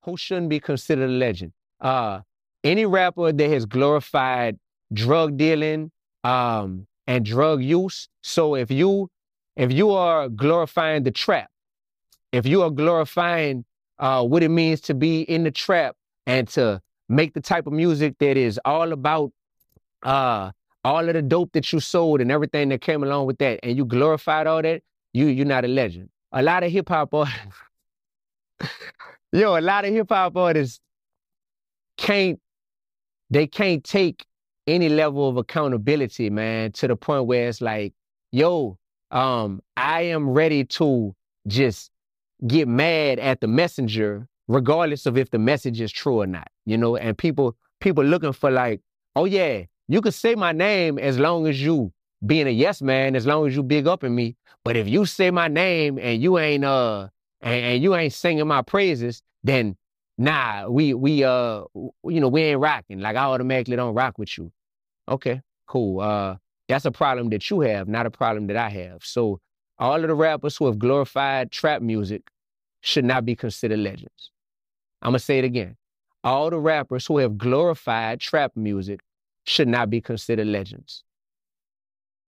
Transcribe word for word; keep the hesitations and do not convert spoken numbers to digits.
who shouldn't be considered a legend? Uh, any rapper that has glorified drug dealing um, and drug use. So if you if you are glorifying the trap, if you are glorifying uh, what it means to be in the trap and to make the type of music that is all about uh, all of the dope that you sold and everything that came along with that, and you glorified all that, you you're not a legend. A lot of hip hop artists, yo, a lot of hip hop artists can't they can't take any level of accountability, man, to the point where it's like, yo, um, I am ready to just get mad at the messenger, regardless of if the message is true or not, you know, and people, people looking for like, oh yeah, you can say my name as long as you being a yes man, as long as you big up in me. But if you say my name and you ain't, uh, and, and you ain't singing my praises, then nah, we, we, uh, you know, we ain't rocking. Like I automatically don't rock with you. Okay, cool. Uh, that's a problem that you have, not a problem that I have. So all of the rappers who have glorified trap music should not be considered legends. I'm going to say it again. All the rappers who have glorified trap music should not be considered legends.